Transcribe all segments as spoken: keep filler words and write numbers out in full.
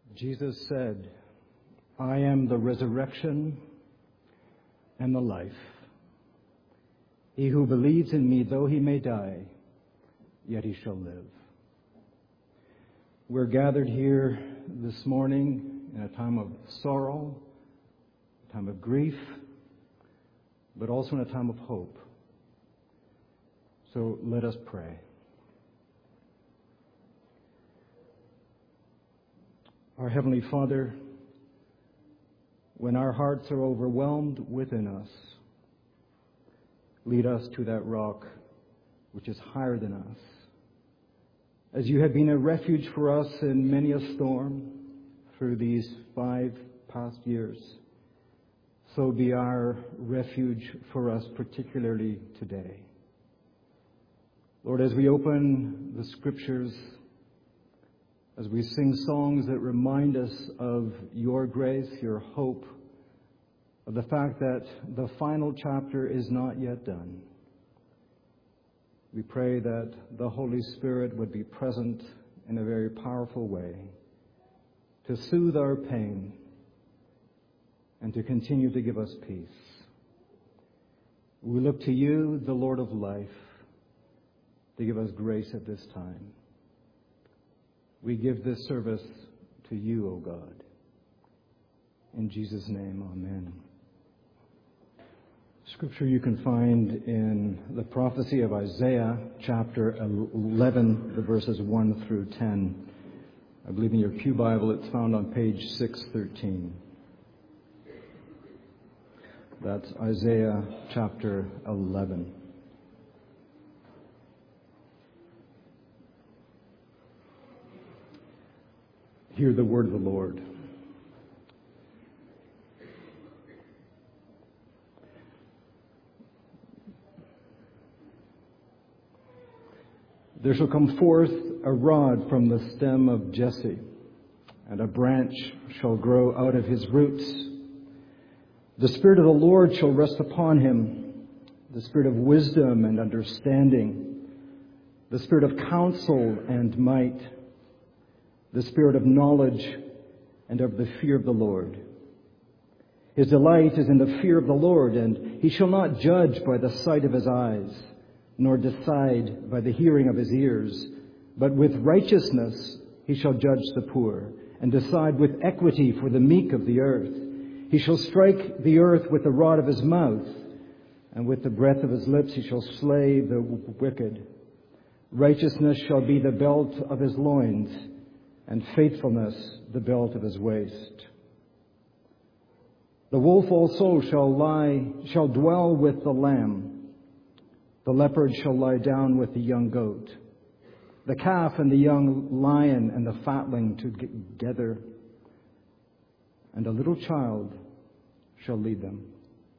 Jesus said, "I am the resurrection and the life. He who believes in me, though he may die, yet he shall live." We're gathered here this morning in a time of sorrow, a time of grief, but also in a time of hope. So let us pray. Our Heavenly Father, when our hearts are overwhelmed within us, lead us to that rock which is higher than us. As you have been a refuge for us in many a storm through these five past years, so be our refuge for us, particularly today. Lord, as we open the Scriptures, as we sing songs that remind us of your grace, your hope, of the fact that the final chapter is not yet done, we pray that the Holy Spirit would be present in a very powerful way to soothe our pain and to continue to give us peace. We look to you, the Lord of life, to give us grace at this time. We give this service to you, O God. In Jesus' name, amen. Scripture you can find in the prophecy of Isaiah, chapter eleven, the verses one through ten. I believe in your Pew Bible it's found on page six thirteen. That's Isaiah chapter eleven. Hear the word of the Lord. There shall come forth a rod from the stem of Jesse, and a branch shall grow out of his roots. The Spirit of the Lord shall rest upon him, the Spirit of wisdom and understanding, the Spirit of counsel and might, the Spirit of knowledge and of the fear of the Lord. His delight is in the fear of the Lord, and he shall not judge by the sight of his eyes, nor decide by the hearing of his ears, but with righteousness he shall judge the poor, and decide with equity for the meek of the earth. He shall strike the earth with the rod of his mouth, and with the breath of his lips he shall slay the wicked. Righteousness shall be the belt of his loins, and faithfulness the belt of his waist. The wolf also shall lie, shall dwell with the lamb. The leopard shall lie down with the young goat. The calf and the young lion and the fatling together. And a little child shall lead them.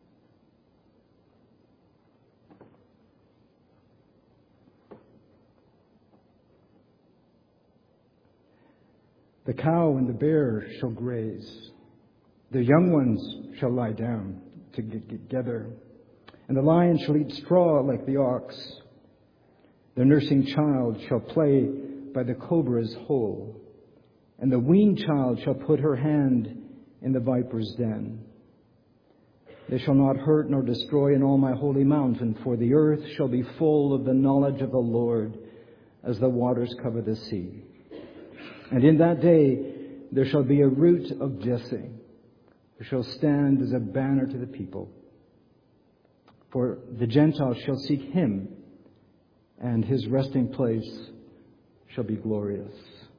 The cow and the bear shall graze. The young ones shall lie down together. And the lion shall eat straw like the ox. The nursing child shall play by the cobra's hole. And the weaned child shall put her hand in the viper's den. They shall not hurt nor destroy in all my holy mountain, for the earth shall be full of the knowledge of the Lord as the waters cover the sea. And in that day there shall be a root of Jesse, who shall stand as a banner to the people. For the Gentiles shall seek him, and his resting place shall be glorious.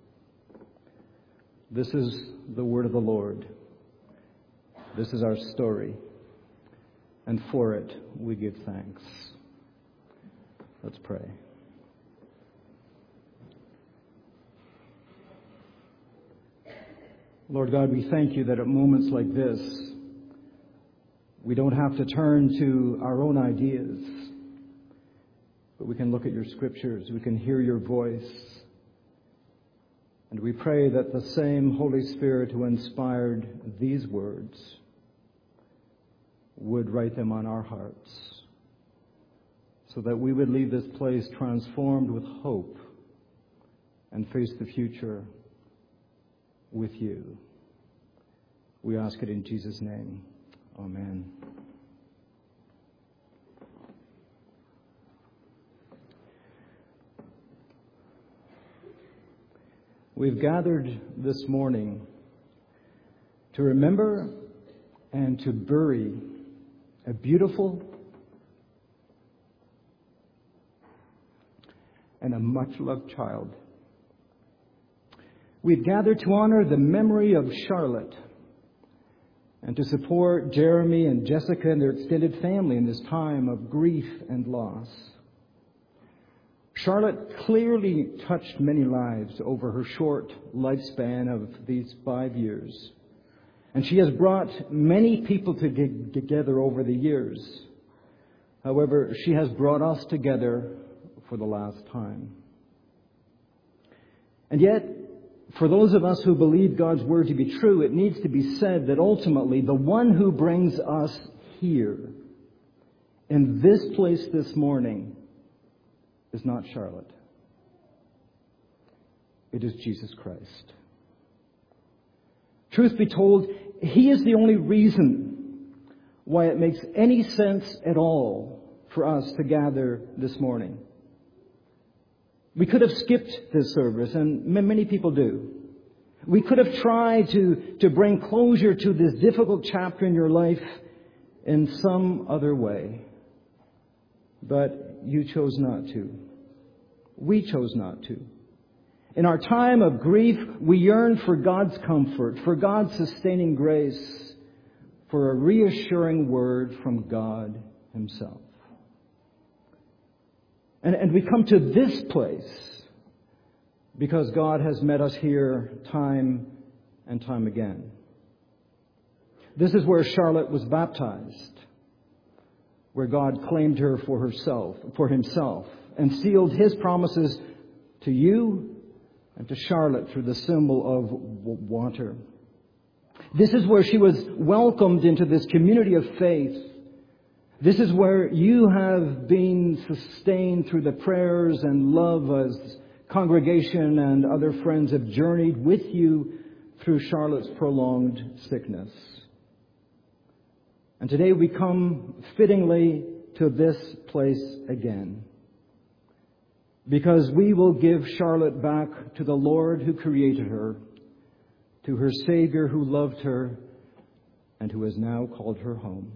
This is the word of the Lord. This is our story, and for it we give thanks. Let's pray. Lord God, we thank you that at moments like this, we don't have to turn to our own ideas, but we can look at your Scriptures, we can hear your voice, and we pray that the same Holy Spirit who inspired these words would write them on our hearts, so that we would leave this place transformed with hope and face the future with you. We ask it in Jesus' name. Amen. We've gathered this morning to remember and to bury a beautiful and a much-loved child. We've gathered to honor the memory of Charlotte and to support Jeremy and Jessica and their extended family in this time of grief and loss. Charlotte clearly touched many lives over her short lifespan of these five years. And she has brought many people to get together over the years. However, she has brought us together for the last time. And yet, for those of us who believe God's word to be true, it needs to be said that ultimately the one who brings us here, in this place this morning, is not Charlotte. It is Jesus Christ. Truth be told, He is the only reason why it makes any sense at all for us to gather this morning. We could have skipped this service, and many people do. We could have tried to, to bring closure to this difficult chapter in your life in some other way. But you chose not to. We chose not to. In our time of grief, we yearn for God's comfort, for God's sustaining grace, for a reassuring word from God Himself. And, and we come to this place because God has met us here time and time again. This is where Charlotte was baptized, where God claimed her for herself, for Himself, and sealed His promises to you and to Charlotte through the symbol of water. This is where she was welcomed into this community of faith. This is where you have been sustained through the prayers and love as congregation and other friends have journeyed with you through Charlotte's prolonged sickness. And today we come fittingly to this place again, because we will give Charlotte back to the Lord who created her, to her Savior who loved her and who has now called her home.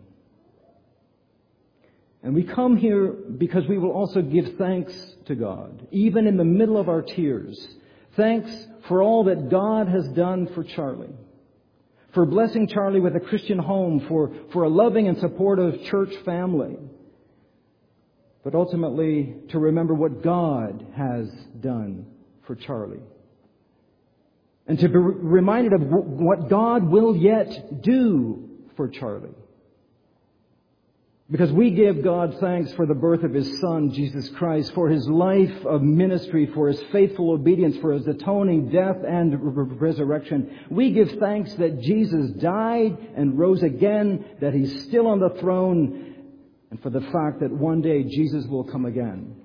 And we come here because we will also give thanks to God, even in the middle of our tears. Thanks for all that God has done for Charlie, for blessing Charlie with a Christian home, for, for a loving and supportive church family. But ultimately, to remember what God has done for Charlie. And to be reminded of what God will yet do for Charlie. Because we give God thanks for the birth of His Son, Jesus Christ, for His life of ministry, for His faithful obedience, for His atoning death and resurrection. We give thanks that Jesus died and rose again, that He's still on the throne, and for the fact that one day Jesus will come again.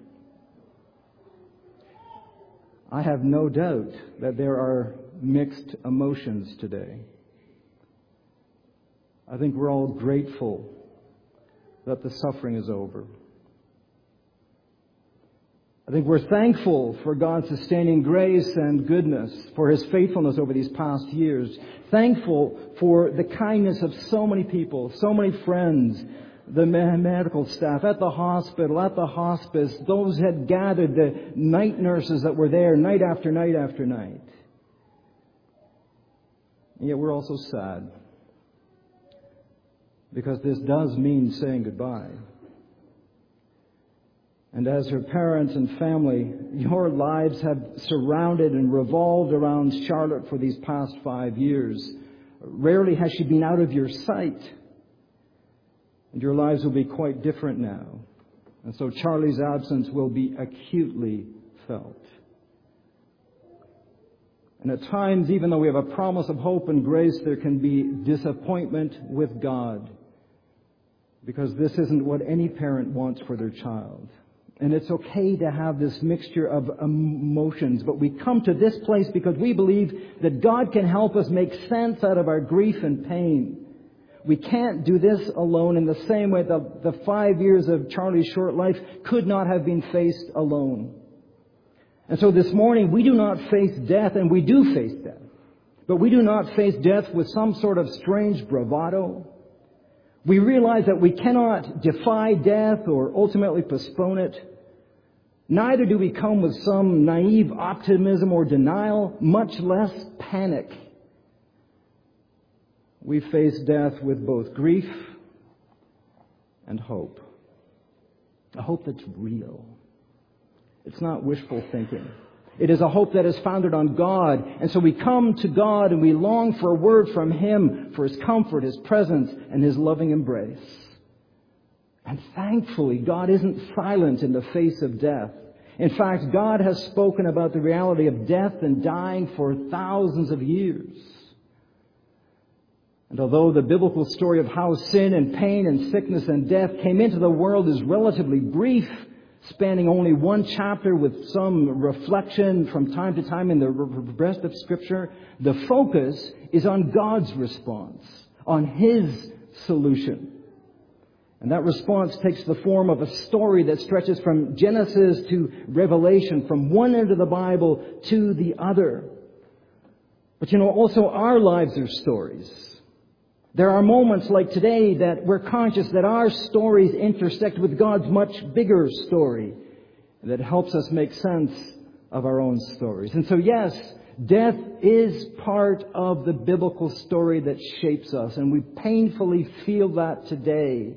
I have no doubt that there are mixed emotions today. I think we're all grateful that the suffering is over. I think we're thankful for God's sustaining grace and goodness, for His faithfulness over these past years. Thankful for the kindness of so many people, so many friends, the medical staff at the hospital, at the hospice, those had gathered, the night nurses that were there night after night after night. And yet we're also sad, because this does mean saying goodbye. And as her parents and family, your lives have surrounded and revolved around Charlotte for these past five years. Rarely has she been out of your sight. And your lives will be quite different now. And so Charlie's absence will be acutely felt. And at times, even though we have a promise of hope and grace, there can be disappointment with God. Because this isn't what any parent wants for their child. And it's okay to have this mixture of emotions. But we come to this place because we believe that God can help us make sense out of our grief and pain. We can't do this alone in the same way that the five years of Charlie's short life could not have been faced alone. And so this morning we do not face death, and we do face death. But we do not face death with some sort of strange bravado. We realize that we cannot defy death or ultimately postpone it. Neither do we come with some naive optimism or denial, much less panic. We face death with both grief and hope. A hope that's real. It's not wishful thinking. It is a hope that is founded on God. And so we come to God and we long for a word from Him, for His comfort, His presence, and His loving embrace. And thankfully, God isn't silent in the face of death. In fact, God has spoken about the reality of death and dying for thousands of years. And although the biblical story of how sin and pain and sickness and death came into the world is relatively brief, spanning only one chapter with some reflection from time to time in the rest of Scripture, the focus is on God's response, on His solution. And that response takes the form of a story that stretches from Genesis to Revelation, from one end of the Bible to the other. But you know, also our lives are stories. There are moments like today that we're conscious that our stories intersect with God's much bigger story that helps us make sense of our own stories. And so yes, death is part of the biblical story that shapes us, and we painfully feel that today.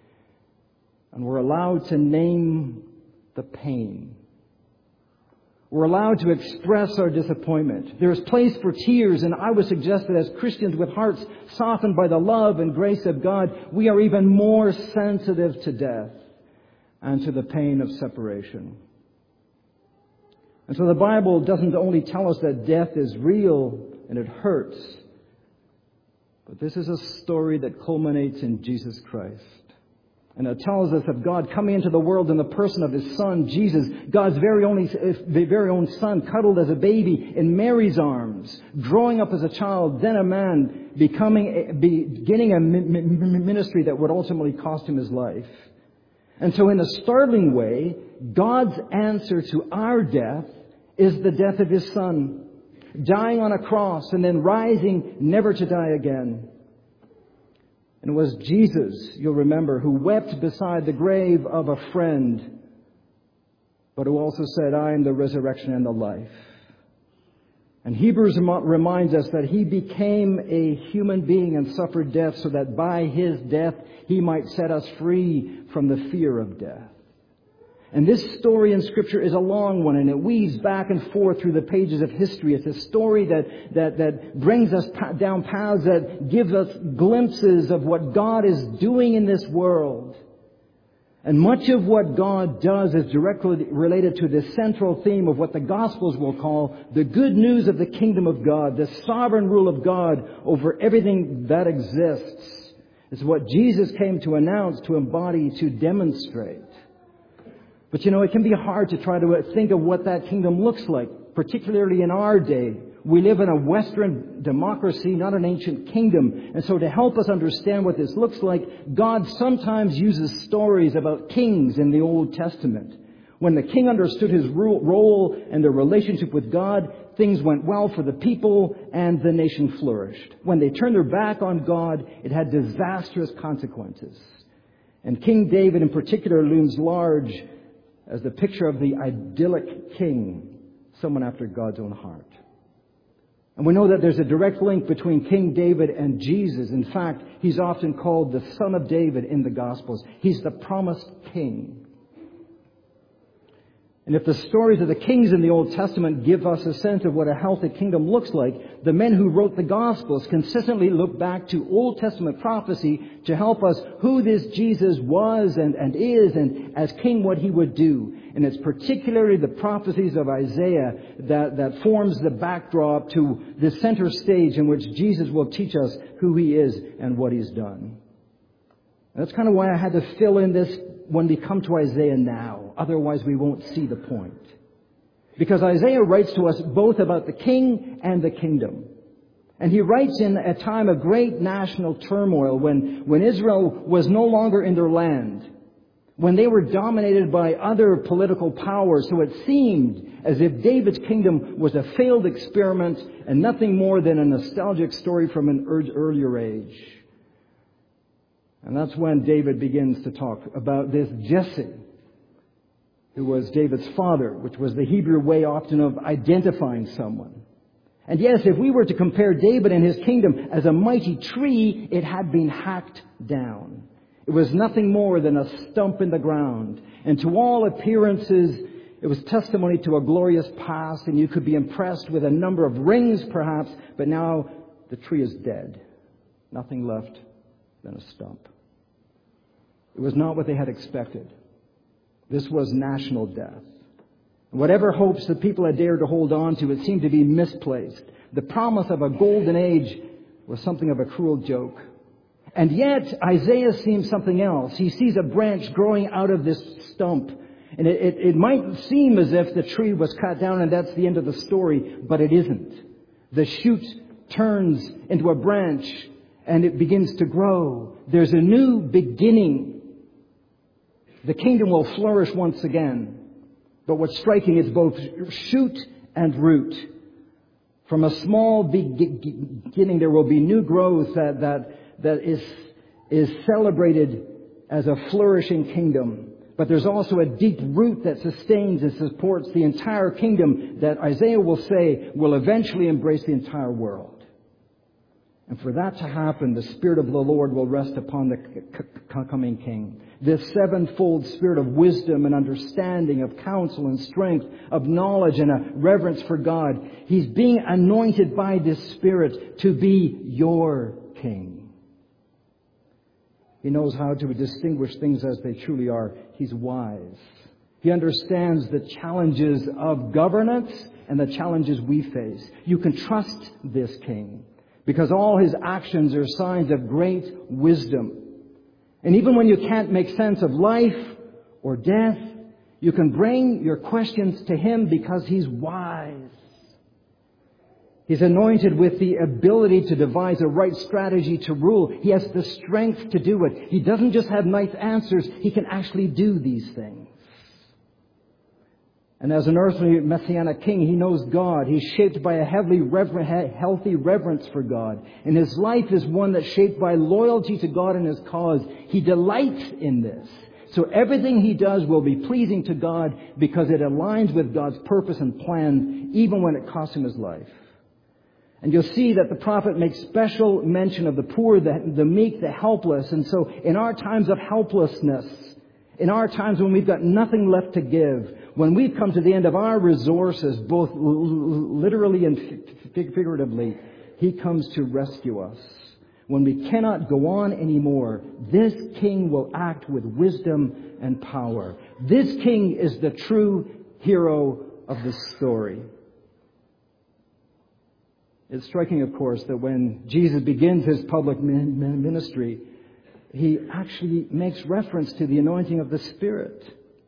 And we're allowed to name the pain. We're allowed to express our disappointment. There is place for tears, and I would suggest that as Christians with hearts softened by the love and grace of God, we are even more sensitive to death and to the pain of separation. And so the Bible doesn't only tell us that death is real and it hurts, but this is a story that culminates in Jesus Christ. And it tells us of God coming into the world in the person of His Son, Jesus, God's very only, very own Son, cuddled as a baby in Mary's arms, growing up as a child, then a man, becoming, beginning a ministry that would ultimately cost Him His life. And so in a startling way, God's answer to our death is the death of His Son, dying on a cross and then rising never to die again. And it was Jesus, you'll remember, who wept beside the grave of a friend, but who also said, I am the resurrection and the life. And Hebrews reminds us that He became a human being and suffered death so that by His death He might set us free from the fear of death. And this story in Scripture is a long one, and it weaves back and forth through the pages of history. It's a story that, that, that brings us down paths that give us glimpses of what God is doing in this world. And much of what God does is directly related to the central theme of what the Gospels will call the good news of the kingdom of God, the sovereign rule of God over everything that exists. It's what Jesus came to announce, to embody, to demonstrate. But you know, it can be hard to try to think of what that kingdom looks like, particularly in our day. We live in a Western democracy, not an ancient kingdom. And so to help us understand what this looks like, God sometimes uses stories about kings in the Old Testament. When the king understood his role and their relationship with God, things went well for the people and the nation flourished. When they turned their back on God, it had disastrous consequences. And King David in particular looms large as the picture of the idyllic king, someone after God's own heart. And we know that there's a direct link between King David and Jesus. In fact, he's often called the Son of David in the Gospels. He's the promised king. And if the stories of the kings in the Old Testament give us a sense of what a healthy kingdom looks like, the men who wrote the Gospels consistently look back to Old Testament prophecy to help us who this Jesus was and, and is, and as king what He would do. And it's particularly the prophecies of Isaiah that, that forms the backdrop to the center stage in which Jesus will teach us who He is and what He's done. And that's kind of why I had to fill in this when we come to Isaiah now. Otherwise, we won't see the point. Because Isaiah writes to us both about the king and the kingdom. And he writes in a time of great national turmoil when, when Israel was no longer in their land, when they were dominated by other political powers. So it seemed as if David's kingdom was a failed experiment and nothing more than a nostalgic story from an earlier age. And that's when David begins to talk about this Jesse, who was David's father, which was the Hebrew way often of identifying someone. And yes, if we were to compare David and his kingdom as a mighty tree, it had been hacked down. It was nothing more than a stump in the ground. And to all appearances, it was testimony to a glorious past, and you could be impressed with a number of rings perhaps, but now the tree is dead. Nothing left than a stump. It was not what they had expected. This was national death. Whatever hopes the people had dared to hold on to, it seemed to be misplaced. The promise of a golden age was something of a cruel joke. And yet, Isaiah sees something else. He sees a branch growing out of this stump. And it, it, it might seem as if the tree was cut down and that's the end of the story, but it isn't. The shoot turns into a branch and it begins to grow. There's a new beginning. The kingdom will flourish once again. But what's striking is both shoot and root. From a small beginning, there will be new growth that, that, that is, is celebrated as a flourishing kingdom. But there's also a deep root that sustains and supports the entire kingdom that Isaiah will say will eventually embrace the entire world. And for that to happen, the Spirit of the Lord will rest upon the coming King. This sevenfold spirit of wisdom and understanding, of counsel and strength, of knowledge and a reverence for God. He's being anointed by this Spirit to be your King. He knows how to distinguish things as they truly are. He's wise. He understands the challenges of governance and the challenges we face. You can trust this King, because all his actions are signs of great wisdom. And even when you can't make sense of life or death, you can bring your questions to him because he's wise. He's anointed with the ability to devise a right strategy to rule. He has the strength to do it. He doesn't just have nice answers. He can actually do these things. And as an earthly messianic king, he knows God. He's shaped by a heavily rever- healthy reverence for God. And his life is one that's shaped by loyalty to God and his cause. He delights in this. So everything he does will be pleasing to God because it aligns with God's purpose and plan, even when it costs him his life. And you'll see that the prophet makes special mention of the poor, the, the meek, the helpless. And so in our times of helplessness, in our times when we've got nothing left to give, when we've come to the end of our resources, both literally and figuratively, he comes to rescue us. When we cannot go on anymore, this King will act with wisdom and power. This King is the true hero of the story. It's striking, of course, that when Jesus begins his public ministry, he actually makes reference to the anointing of the Spirit,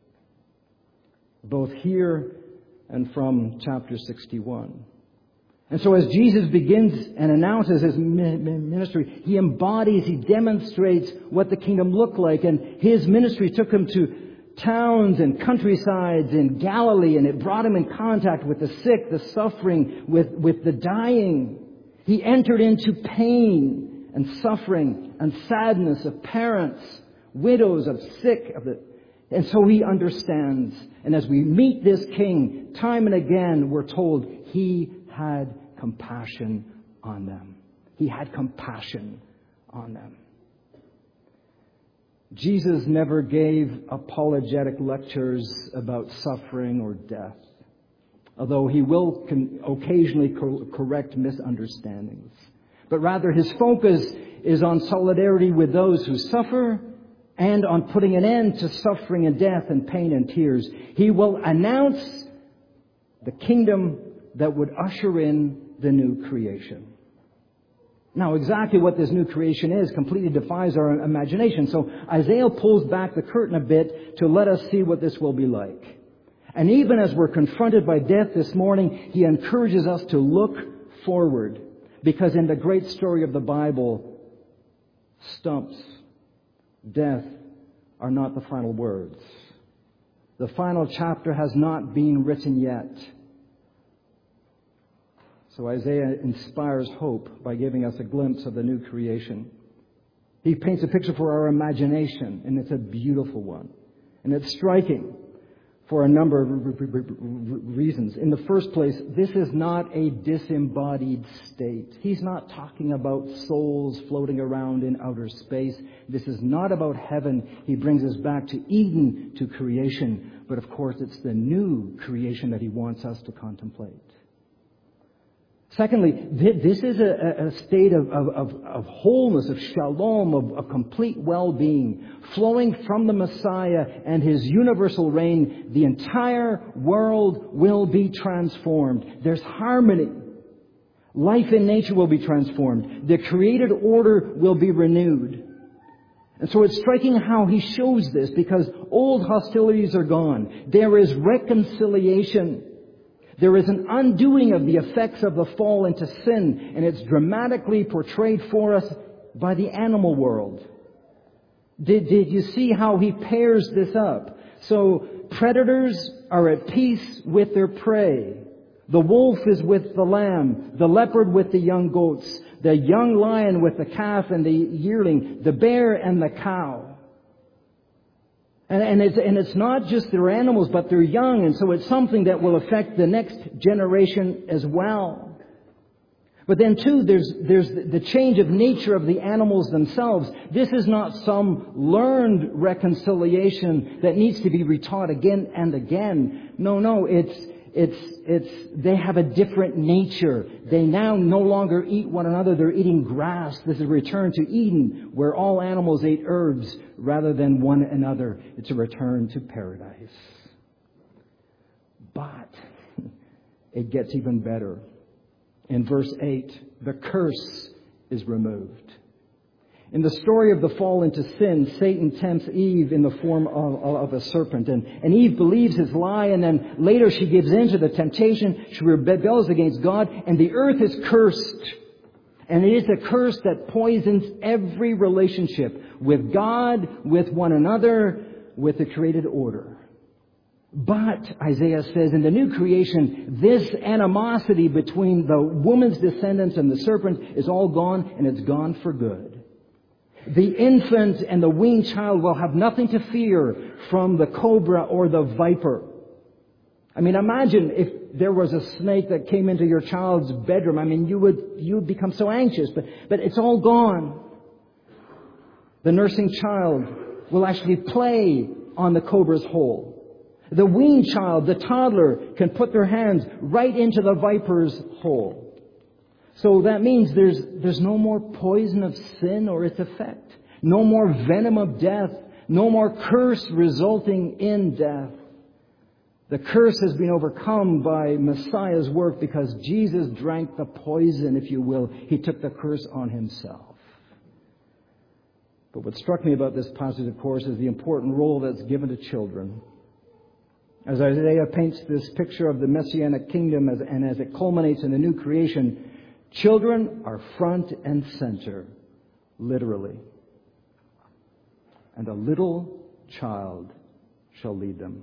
both here and from chapter sixty-one. And so as Jesus begins and announces his ministry, he embodies, he demonstrates what the kingdom looked like. And his ministry took him to towns and countrysides in Galilee, and it brought him in contact with the sick, the suffering, with, with the dying. He entered into pain and suffering and sadness of parents, widows, of sick, of the, and so he understands. And as we meet this King, time and again, we're told he had compassion on them. He had compassion on them. Jesus never gave apologetic lectures about suffering or death, although he will con- occasionally co- correct misunderstandings. But rather his focus is on solidarity with those who suffer and on putting an end to suffering and death and pain and tears. He will announce the kingdom that would usher in the new creation. Now, exactly what this new creation is completely defies our imagination. So Isaiah pulls back the curtain a bit to let us see what this will be like. And even as we're confronted by death this morning, he encourages us to look forward. Because in the great story of the Bible, stumps, death, are not the final words. The final chapter has not been written yet. So Isaiah inspires hope by giving us a glimpse of the new creation. He paints a picture for our imagination, and it's a beautiful one. And it's striking for a number of reasons. In the first place, this is not a disembodied state. He's not talking about souls floating around in outer space. This is not about heaven. He brings us back to Eden, to creation. But of course, it's the new creation that he wants us to contemplate. Secondly, this is a, a state of, of, of wholeness, of shalom, of, of complete well-being, flowing from the Messiah and his universal reign. The entire world will be transformed. There's harmony. Life in nature will be transformed. The created order will be renewed. And so it's striking how he shows this, because old hostilities are gone. There is reconciliation. There is an undoing of the effects of the fall into sin, and it's dramatically portrayed for us by the animal world. Did, did you see how he pairs this up? So predators are at peace with their prey. The wolf is with the lamb, the leopard with the young goats, the young lion with the calf and the yearling, the bear and the cow. And, and, it's, and it's not just their animals, but they're young, and so it's something that will affect the next generation as well. But then too, there's, there's the change of nature of the animals themselves. This is not some learned reconciliation that needs to be retaught again and again. No, no, it's, it's, it's, they have a different nature. They now no longer eat one another. They're eating grass. This is a return to Eden, where all animals ate herbs rather than one another. It's a return to paradise. But it gets even better. In verse eight, the curse is removed. In the story of the fall into sin, Satan tempts Eve in the form of, of a serpent. And, and Eve believes his lie, and then later she gives in to the temptation. She rebels against God, and the earth is cursed. And it is a curse that poisons every relationship with God, with one another, with the created order. But, Isaiah says, in the new creation, this animosity between the woman's descendants and the serpent is all gone, and it's gone for good. The infant and the weaned child will have nothing to fear from the cobra or the viper. I mean, imagine if there was a snake that came into your child's bedroom. I mean, you would, you would become so anxious, but, but it's all gone. The nursing child will actually play on the cobra's hole. The weaned child, the toddler, can put their hands right into the viper's hole. So that means there's, there's no more poison of sin or its effect. No more venom of death. No more curse resulting in death. The curse has been overcome by Messiah's work because Jesus drank the poison, if you will. He took the curse on himself. But what struck me about this passage, of course, is the important role that's given to children. As Isaiah paints this picture of the Messianic kingdom as, and as it culminates in the new creation, children are front and center, literally. And a little child shall lead them.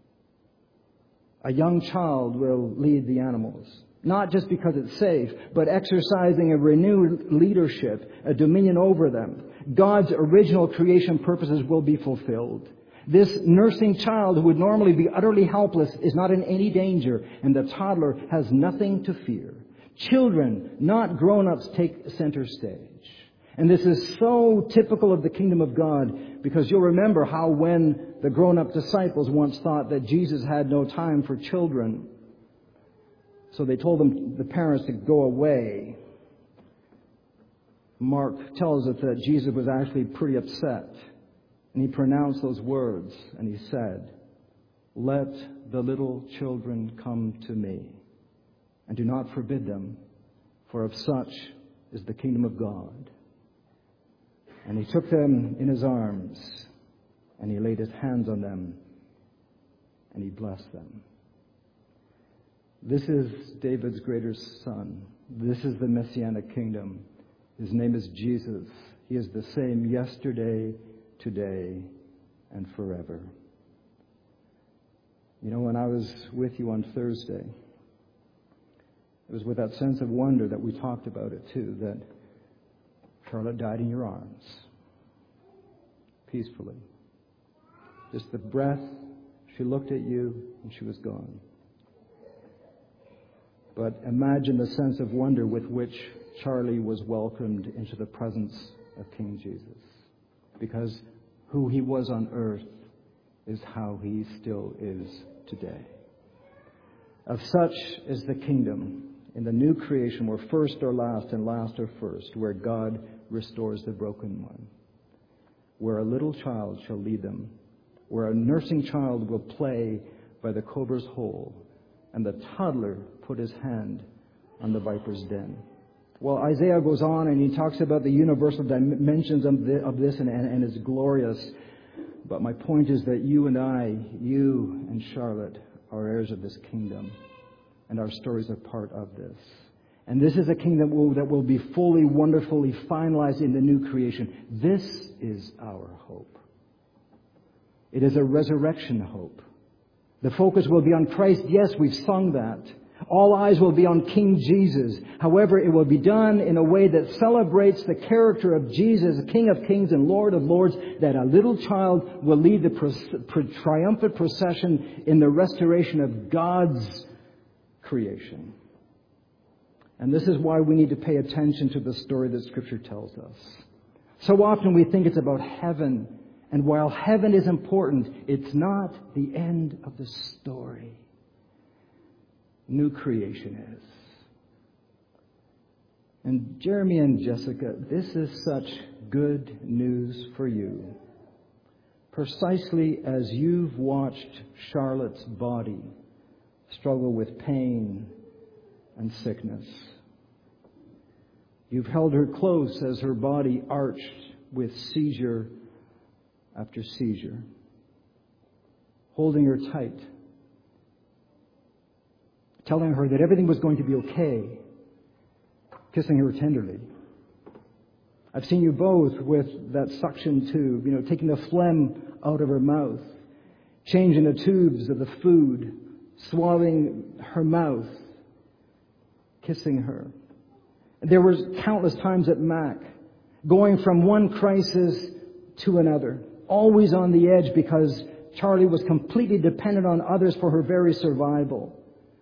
A young child will lead the animals. Not just because it's safe, but exercising a renewed leadership, a dominion over them. God's original creation purposes will be fulfilled. This nursing child who would normally be utterly helpless is not in any danger, and the toddler has nothing to fear. Children, not grown-ups, take center stage. And this is so typical of the kingdom of God, because you'll remember how when the grown-up disciples once thought that Jesus had no time for children, so they told them, the parents, to go away. Mark tells us that Jesus was actually pretty upset. And he pronounced those words, and he said, "Let the little children come to me, and do not forbid them, for of such is the kingdom of God. And he took them in his arms, and he laid his hands on them, and he blessed them. This is David's greater son. This is the Messianic kingdom. His name is Jesus. He is the same yesterday, today, and forever. You know, when I was with you on Thursday, it was with that sense of wonder that we talked about it too, that Charlotte died in your arms, peacefully. Just the breath, she looked at you, and she was gone. But imagine the sense of wonder with which Charlie was welcomed into the presence of King Jesus. Because who he was on earth is how he still is today. Of such is the kingdom in the new creation, where first are last and last are first, where God restores the broken one, where a little child shall lead them, where a nursing child will play by the cobra's hole, and the toddler put his hand on the viper's den. Well, Isaiah goes on and he talks about the universal dimensions of, the, of this, and, and, and it's glorious. But my point is that you and I, you and Charlotte, are heirs of this kingdom. And our stories are part of this. And this is a kingdom that will, that will be fully, wonderfully finalized in the new creation. This is our hope. It is a resurrection hope. The focus will be on Christ. Yes, we've sung that. All eyes will be on King Jesus. However, it will be done in a way that celebrates the character of Jesus, King of Kings and Lord of Lords, that a little child will lead the pro- triumphant procession in the restoration of God's creation. And this is why we need to pay attention to the story that Scripture tells us. So often we think it's about heaven. And while heaven is important, it's not the end of the story. New creation is. And Jeremy and Jessica, this is such good news for you. Precisely as you've watched Charlotte's body struggle with pain and sickness. You've held her close as her body arched with seizure after seizure, holding her tight, telling her that everything was going to be okay, kissing her tenderly. I've seen you both with that suction tube, you know, taking the phlegm out of her mouth, changing the tubes of the food, swallowing her mouth, kissing her. There were countless times at Mac, going from one crisis to another, always on the edge because Charlie was completely dependent on others for her very survival.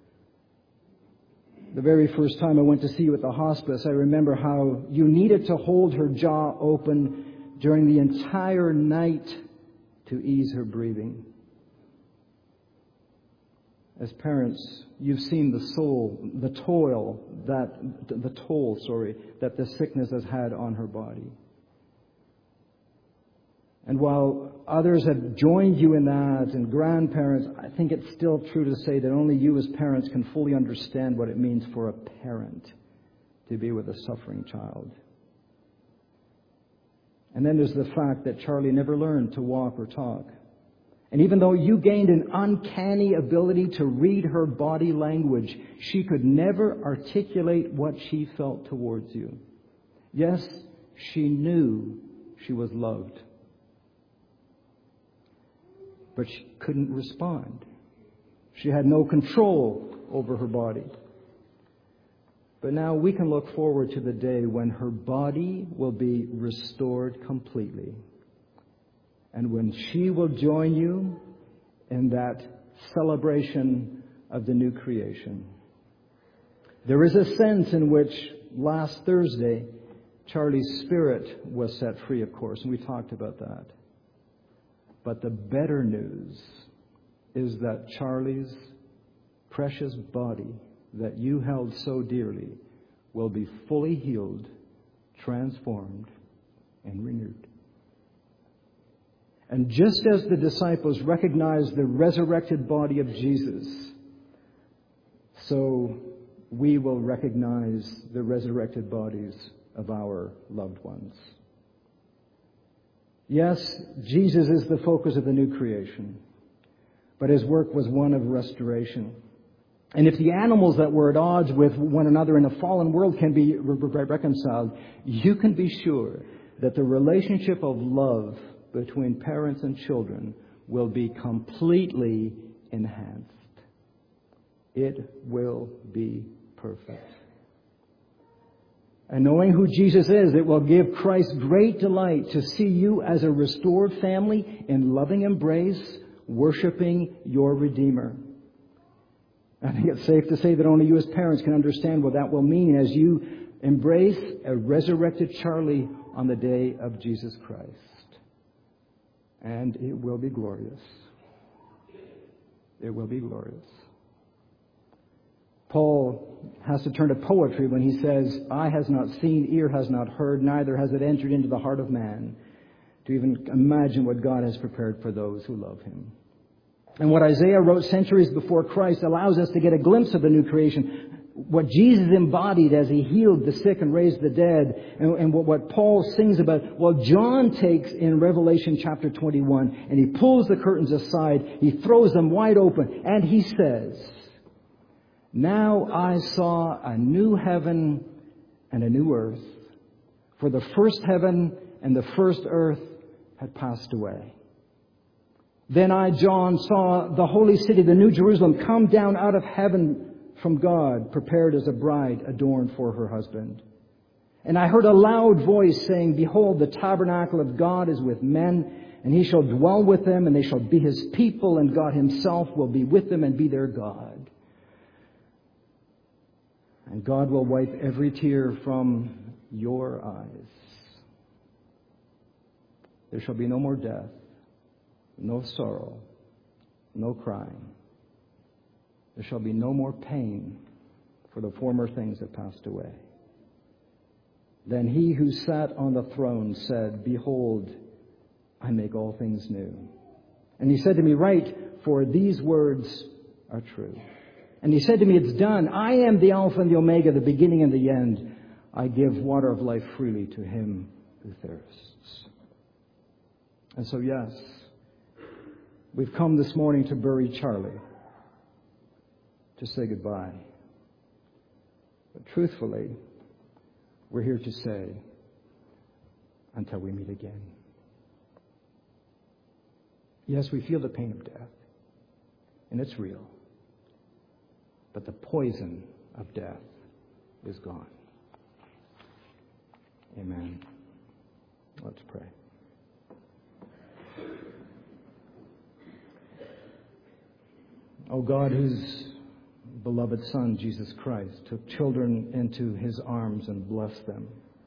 The very first time I went to see you at the hospice, I remember how you needed to hold her jaw open during the entire night to ease her breathing. As parents, you've seen the soul, the toil that, the toll, sorry, that the sickness has had on her body. And while others have joined you in that, and grandparents, I think it's still true to say that only you as parents can fully understand what it means for a parent to be with a suffering child. And then there's the fact that Charlie never learned to walk or talk. And even though you gained an uncanny ability to read her body language, she could never articulate what she felt towards you. Yes, she knew she was loved, but she couldn't respond. She had no control over her body. But now we can look forward to the day when her body will be restored completely. And when she will join you in that celebration of the new creation. There is a sense in which last Thursday, Charlie's spirit was set free, of course, and we talked about that. But the better news is that Charlie's precious body that you held so dearly will be fully healed, transformed, and renewed. And just as the disciples recognized the resurrected body of Jesus, so we will recognize the resurrected bodies of our loved ones. Yes, Jesus is the focus of the new creation, but his work was one of restoration. And if the animals that were at odds with one another in a fallen world can be re- reconciled, you can be sure that the relationship of love between parents and children will be completely enhanced. It will be perfect. And knowing who Jesus is, it will give Christ great delight to see you as a restored family in loving embrace, worshiping your Redeemer. I think it's safe to say that only you as parents can understand what that will mean as you embrace a resurrected Charlie on the day of Jesus Christ. And it will be glorious. It will be glorious. Paul has to turn to poetry when he says, "Eye has not seen, ear has not heard, neither has it entered into the heart of man," to even imagine what God has prepared for those who love him. And what Isaiah wrote centuries before Christ allows us to get a glimpse of the new creation, what Jesus embodied as he healed the sick and raised the dead, and, and what, what Paul sings about. Well, John takes in Revelation chapter twenty-one, and he pulls the curtains aside, he throws them wide open, and he says, "Now I saw a new heaven and a new earth, for the first heaven and the first earth had passed away. Then I, John, saw the holy city, the New Jerusalem, come down out of heaven from God, prepared as a bride adorned for her husband. And I heard a loud voice saying, 'Behold, the tabernacle of God is with men, and he shall dwell with them, and they shall be his people, and God himself will be with them and be their God. And God will wipe every tear from your eyes. There shall be no more death, no sorrow, no crying. There shall be no more pain, for the former things have passed away.' Then he who sat on the throne said, 'Behold, I make all things new.' And he said to me, 'Write, for these words are true.' And he said to me, 'It's done. I am the Alpha and the Omega, the beginning and the end. I give water of life freely to him who thirsts.'" And so, yes, we've come this morning to bury Charlie, to say goodbye. But truthfully, we're here to say, until we meet again. Yes, we feel the pain of death, and it's real. But the poison of death is gone. Amen. Let's pray. O God, whose beloved Son, Jesus Christ, took children into his arms and blessed them,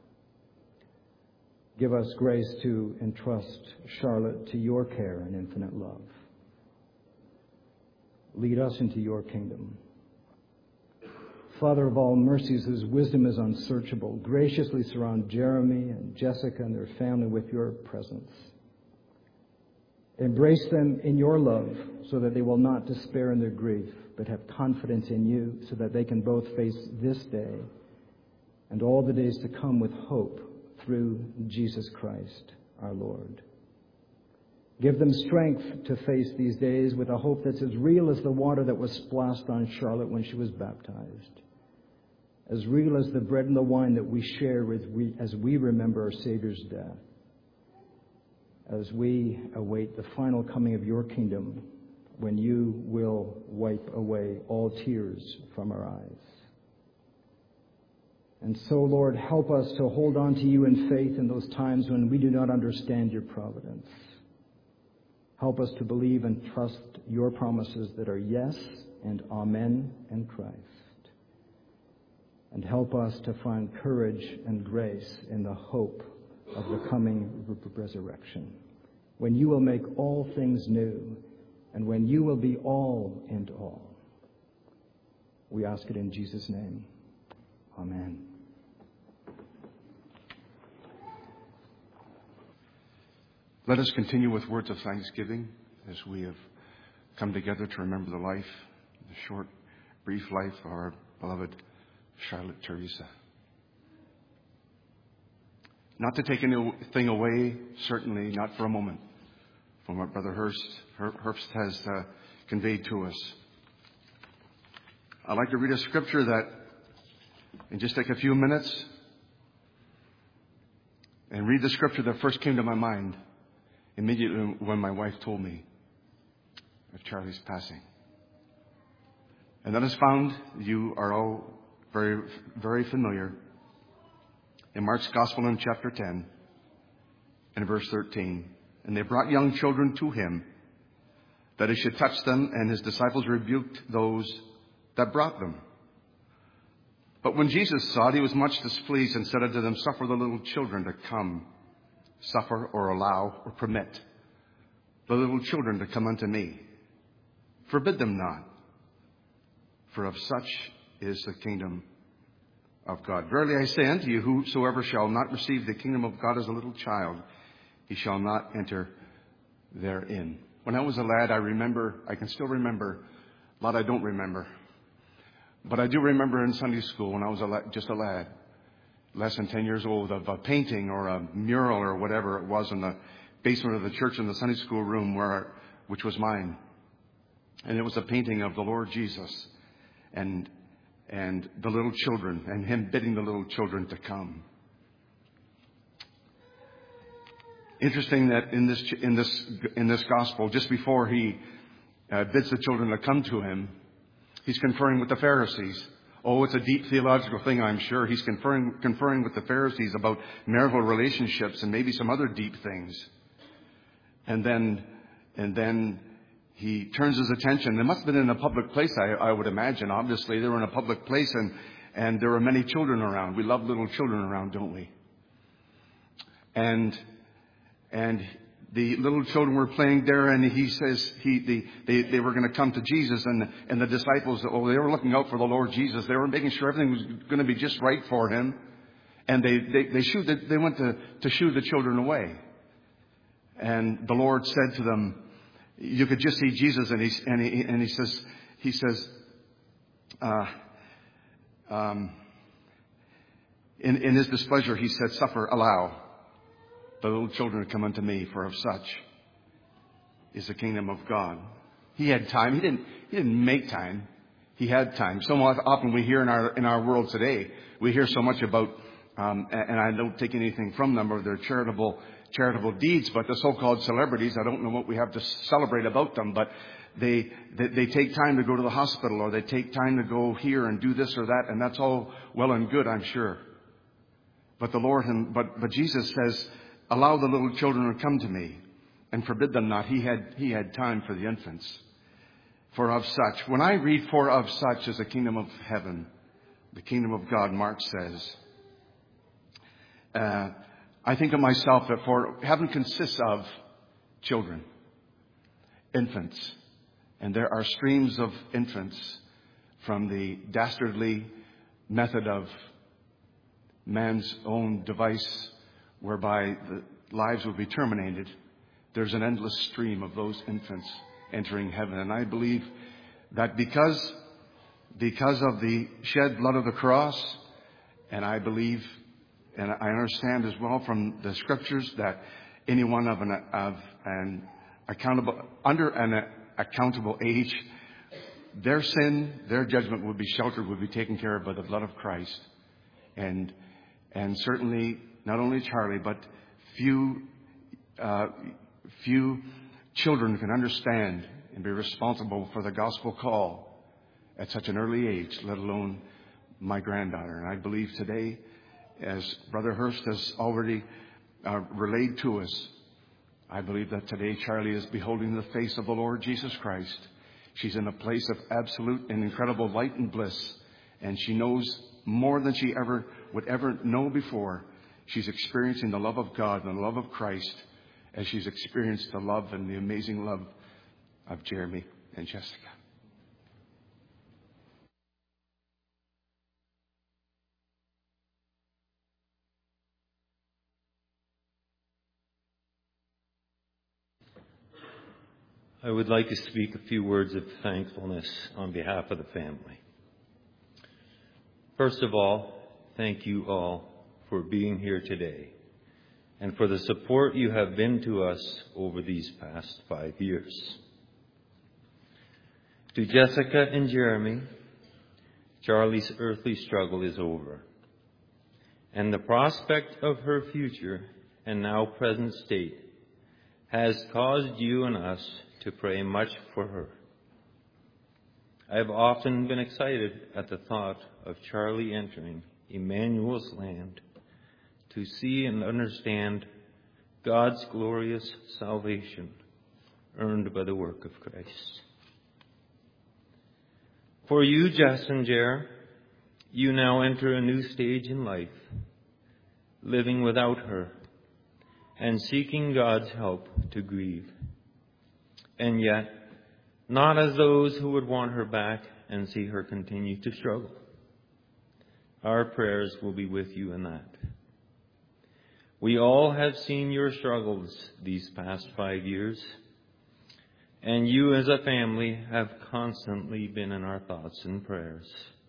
give us grace to entrust Charlotte to your care and infinite love. Lead us into your kingdom. Father of all mercies, whose wisdom is unsearchable, graciously surround Jeremy and Jessica and their family with your presence. Embrace them in your love so that they will not despair in their grief, but have confidence in you so that they can both face this day and all the days to come with hope through Jesus Christ, our Lord. Give them strength to face these days with a hope that's as real as the water that was splashed on Charlotte when she was baptized, as real as the bread and the wine that we share with we, as we remember our Savior's death, as we await the final coming of your kingdom, when you will wipe away all tears from our eyes. And so, Lord, help us to hold on to you in faith in those times when we do not understand your providence. Help us to believe and trust your promises that are yes and amen in Christ. And help us to find courage and grace in the hope of the coming resurrection, when you will make all things new, and when you will be all and all. We ask it in Jesus' name. Amen. Let us continue with words of thanksgiving as we have come together to remember the life, the short, brief life of our beloved Charlotte Teresa. Not to take anything away, certainly not for a moment, from what Brother Hurst, Herbst has uh, conveyed to us. I'd like to read a scripture that, and just take a few minutes, and read the scripture that first came to my mind immediately when my wife told me of Charlie's passing. And that is found, you are all very, very familiar, in Mark's Gospel in chapter ten and verse thirteen. And they brought young children to him, that he should touch them, and his disciples rebuked those that brought them. But when Jesus saw it, he was much displeased, and said unto them, Suffer the little children to come. Suffer or allow or permit the little children to come unto me. Forbid them not, for of such is the kingdom of God. Verily I say unto you, whosoever shall not receive the kingdom of God as a little child, he shall not enter therein. When I was a lad, I remember, I can still remember, a lot I don't remember. But I do remember in Sunday school when I was a lad, just a lad, less than ten years old, of a painting or a mural or whatever it was in the basement of the church in the Sunday school room, where, which was mine. And it was a painting of the Lord Jesus and and the little children, and him bidding the little children to come. Interesting that in this in this in this gospel, just before he uh, bids the children to come to him, he's conferring with the Pharisees. Oh, it's a deep theological thing, I'm sure. He's conferring conferring with the Pharisees about marital relationships and maybe some other deep things. And then and then he turns his attention. They must have been in a public place, I, I would imagine. Obviously, they were in a public place, and, and there were many children around. We love little children around, don't we? And and the little children were playing there, and he says he the, they they were going to come to Jesus, and and the disciples, oh, they were looking out for the Lord Jesus. They were making sure everything was going to be just right for him, and they they they shooed the, they went to to shoo the children away. And the Lord said to them, you could just see Jesus, and he and he and he says he says, uh, um, in in his displeasure, he said, "Suffer, allow the little children to come unto me, for of such is the kingdom of God." He had time. He didn't. He didn't make time. He had time. So often we hear in our in our world today, we hear so much about, um, and I don't take anything from them or their charitable. charitable deeds, but the so-called celebrities, I don't know what we have to celebrate about them, but they, they they take time to go to the hospital, or they take time to go here and do this or that, and that's all well and good, I'm sure. But the Lord, but but Jesus says, allow the little children to come to me, and forbid them not. He had he had time for the infants. For of such, when I read for of such is the kingdom of heaven, the kingdom of God, Mark says, uh, I think of myself that for heaven consists of children, infants, and there are streams of infants from the dastardly method of man's own device whereby the lives will be terminated. There's an endless stream of those infants entering heaven, and I believe that because because of the shed blood of the cross, and I believe And I understand as well from the scriptures that anyone of an, of an accountable, under an accountable age, their sin, their judgment would be sheltered, would be taken care of by the blood of Christ. And, and certainly not only Charlie, but few, uh, few children can understand and be responsible for the gospel call at such an early age, let alone my granddaughter. And I believe today, as Brother Hurst has already uh, relayed to us, I believe that today Charlie is beholding the face of the Lord Jesus Christ. She's in a place of absolute and incredible light and bliss, and she knows more than she ever would ever know before. She's experiencing the love of God and the love of Christ as she's experienced the love and the amazing love of Jeremy and Jessica. I would like to speak a few words of thankfulness on behalf of the family. First of all, thank you all for being here today and for the support you have been to us over these past five years. To Jessica and Jeremy, Charlie's earthly struggle is over, and the prospect of her future and now present state has caused you and us to pray much for her. I have often been excited at the thought of Charlie entering Emmanuel's land to see and understand God's glorious salvation earned by the work of Christ. For you, Jess and Jer, you now enter a new stage in life, living without her and seeking God's help to grieve. And yet, not as those who would want her back and see her continue to struggle. Our prayers will be with you in that. We all have seen your struggles these past five years, and you as a family have constantly been in our thoughts and prayers.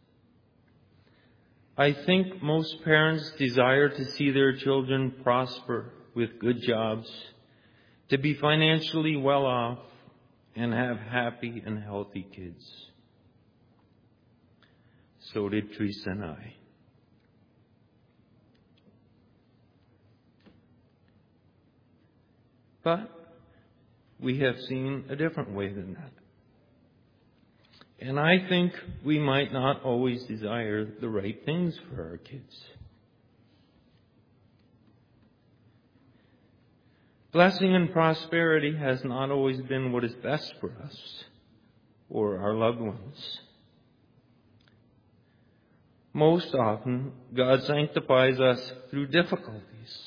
I think most parents desire to see their children prosper with good jobs, to be financially well off, and have happy and healthy kids. So did Teresa and I. But we have seen a different way than that. And I think we might not always desire the right things for our kids. Blessing and prosperity has not always been what is best for us or our loved ones. Most often, God sanctifies us through difficulties.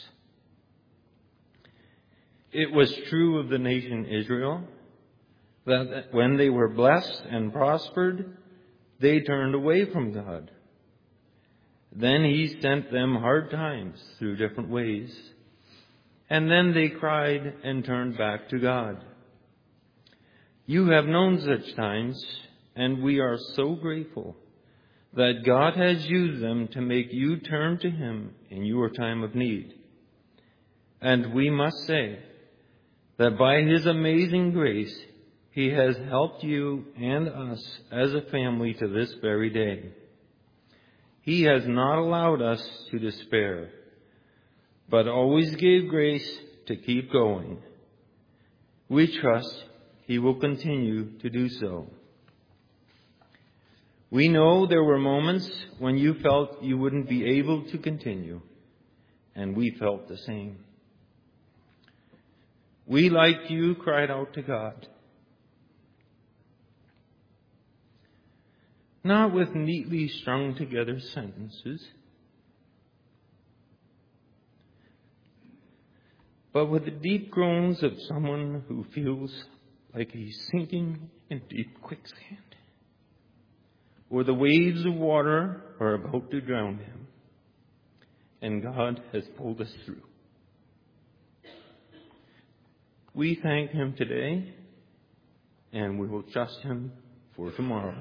It was true of the nation Israel that when they were blessed and prospered, they turned away from God. Then He sent them hard times through different ways. And then they cried and turned back to God. You have known such times, and we are so grateful that God has used them to make you turn to Him in your time of need. And we must say that by His amazing grace, He has helped you and us as a family to this very day. He has not allowed us to despair, but always gave grace to keep going. We trust He will continue to do so. We know there were moments when you felt you wouldn't be able to continue, and we felt the same. We, like you, cried out to God. Not with neatly strung together sentences, but with the deep groans of someone who feels like he's sinking in deep quicksand, or the waves of water are about to drown him, and God has pulled us through. We thank Him today, and we will trust Him for tomorrow.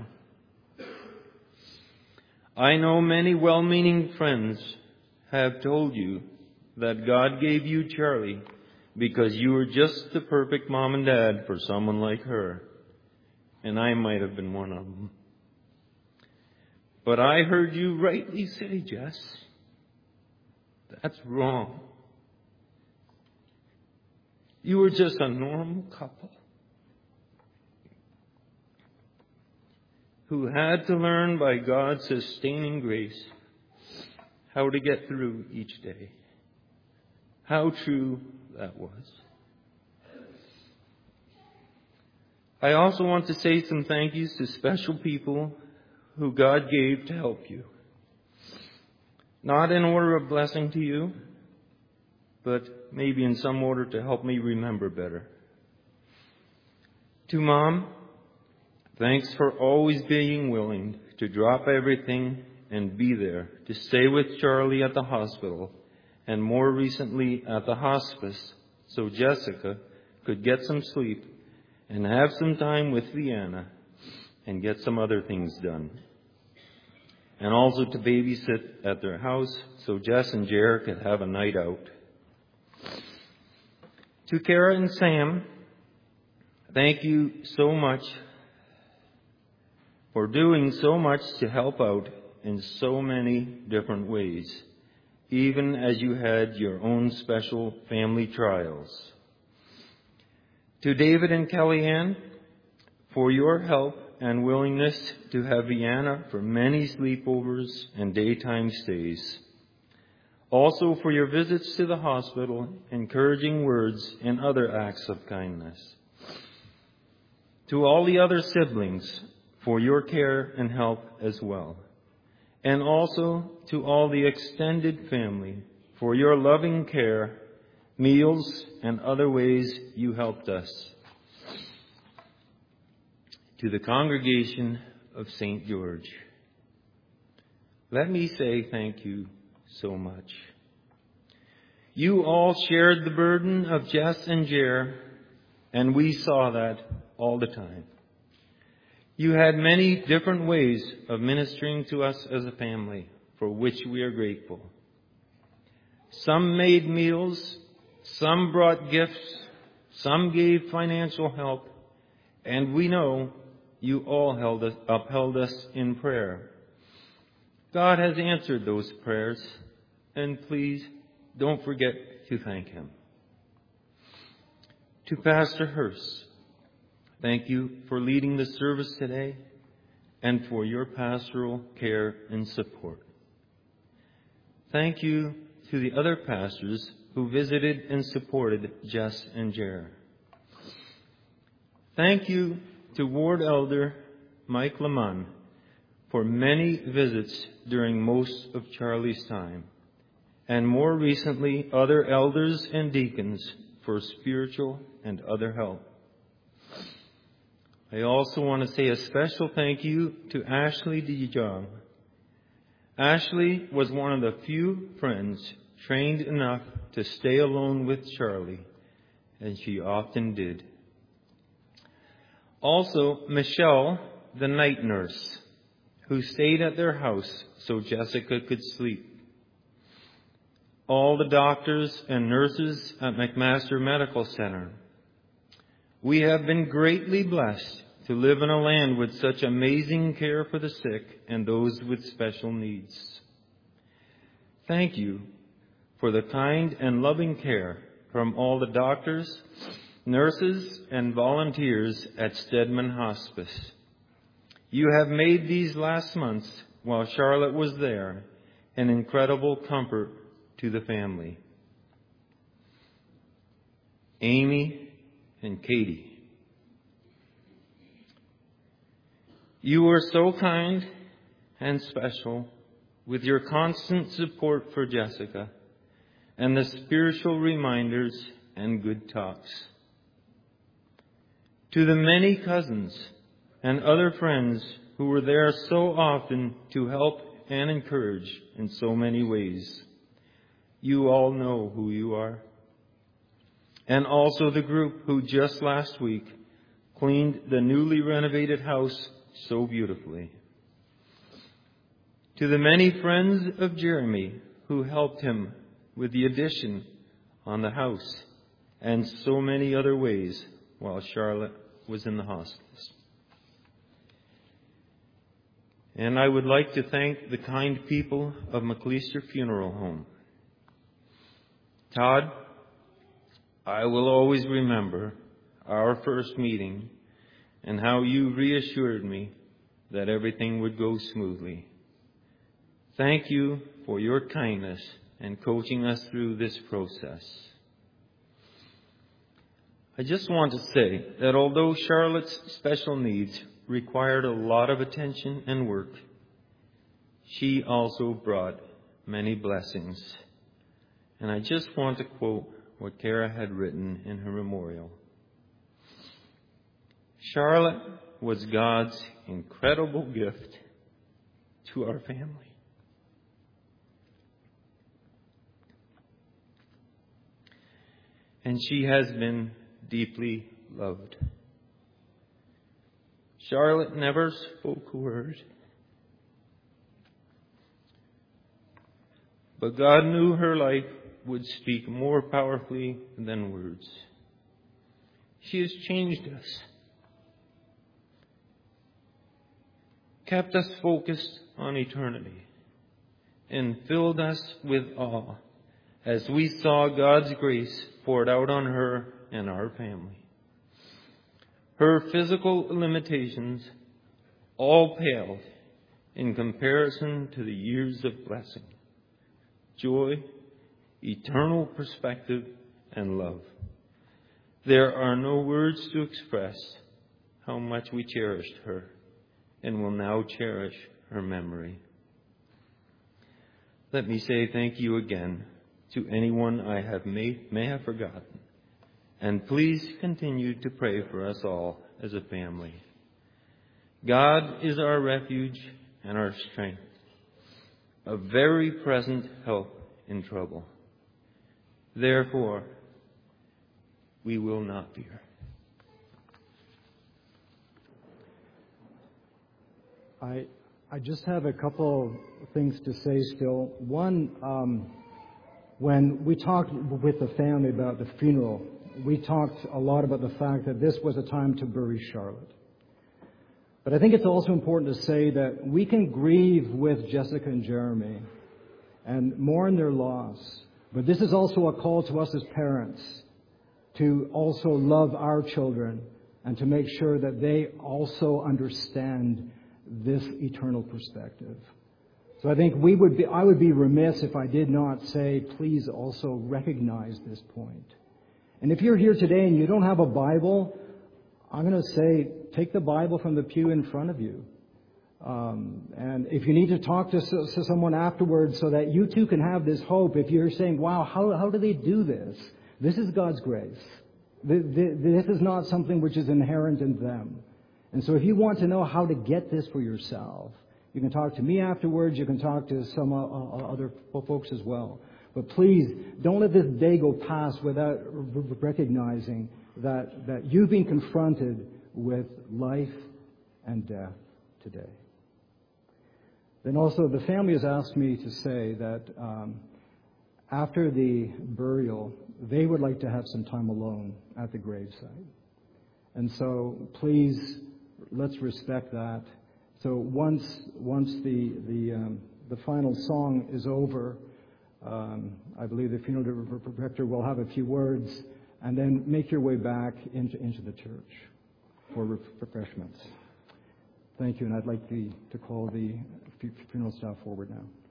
I know many well-meaning friends have told you that God gave you Charlie because you were just the perfect mom and dad for someone like her, and I might have been one of them. But I heard you rightly say, Jess, that's wrong. You were just a normal couple who had to learn by God's sustaining grace how to get through each day. How true that was. I also want to say some thank yous to special people who God gave to help you. Not in order of blessing to you, but maybe in some order to help me remember better. To Mom, thanks for always being willing to drop everything and be there to stay with Charlie at the hospital and more recently at the hospice so Jessica could get some sleep and have some time with Vienna and get some other things done. And also to babysit at their house so Jess and Jer could have a night out. To Kara and Sam, thank you so much for doing so much to help out in so many different ways, even as you had your own special family trials. To David and Kellyanne, for your help and willingness to have Vienna for many sleepovers and daytime stays. Also for your visits to the hospital, encouraging words, and other acts of kindness. To all the other siblings, for your care and help as well. And also to all the extended family, for your loving care, meals, and other ways you helped us. To the congregation of Saint George, let me say thank you so much. You all shared the burden of Jess and Jer, and we saw that all the time. You had many different ways of ministering to us as a family, for which we are grateful. Some made meals, some brought gifts, some gave financial help, and we know you all held us, upheld us in prayer. God has answered those prayers, and please don't forget to thank Him. To Pastor Hurst, thank you for leading the service today and for your pastoral care and support. Thank you to the other pastors who visited and supported Jess and Jer. Thank you to Ward Elder Mike Lamont for many visits during most of Charlie's time, and more recently other elders and deacons for spiritual and other help. I also want to say a special thank you to Ashley DeJong. Ashley was one of the few friends trained enough to stay alone with Charlie, and she often did. Also, Michelle, the night nurse, who stayed at their house so Jessica could sleep. All the doctors and nurses at McMaster Medical Center. We have been greatly blessed to live in a land with such amazing care for the sick and those with special needs. Thank you for the kind and loving care from all the doctors, nurses, and volunteers at Stedman Hospice. You have made these last months, while Charlotte was there, an incredible comfort to the family. Amy and Katie, you were so kind and special with your constant support for Jessica and the spiritual reminders and good talks. To the many cousins and other friends who were there so often to help and encourage in so many ways, you all know who you are. And also the group who just last week cleaned the newly renovated house so beautifully. To the many friends of Jeremy who helped him with the addition on the house and so many other ways while Charlotte was in the hospice. And I would like to thank the kind people of McLeister Funeral Home. Todd, I will always remember our first meeting and how you reassured me that everything would go smoothly. Thank you for your kindness and coaching us through this process. I just want to say that although Charlotte's special needs required a lot of attention and work, she also brought many blessings. And I just want to quote what Kara had written in her memorial. Charlotte was God's incredible gift to our family. And she has been deeply loved. Charlotte never spoke a word, but God knew her life would speak more powerfully than words. She has changed us, kept us focused on eternity, and filled us with awe as we saw God's grace poured out on her and our family. Her physical limitations all paled in comparison to the years of blessing, joy, eternal perspective, and love. There are no words to express how much we cherished her and will now cherish her memory. Let me say thank you again to anyone I have may, may have forgotten. And please continue to pray for us all as a family. God is our refuge and our strength, a very present help in trouble. Therefore, we will not fear. I I just have a couple things to say still. One, um, when we talked with the family about the funeral, we talked a lot about the fact that this was a time to bury Charlotte. But I think it's also important to say that we can grieve with Jessica and Jeremy and mourn their loss. But this is also a call to us as parents to also love our children and to make sure that they also understand this eternal perspective. So I think we would be, I would be remiss if I did not say, please also recognize this point. And if you're here today and you don't have a Bible, I'm going to say, take the Bible from the pew in front of you. Um, and if you need to talk to, to someone afterwards so that you too can have this hope, if you're saying, wow, how, how do they do this? This is God's grace. This is not something which is inherent in them. And so if you want to know how to get this for yourself, you can talk to me afterwards. You can talk to some uh, other folks as well. But please, don't let this day go past without recognizing that, that you've been confronted with life and death today. Then also, the family has asked me to say that um, after the burial, they would like to have some time alone at the gravesite. And so, please, let's respect that. So once once the the um, the final song is over, um, I believe the funeral director will have a few words, and then make your way back into into the church for refreshments. Thank you, and I'd like the, to call the funeral staff forward now.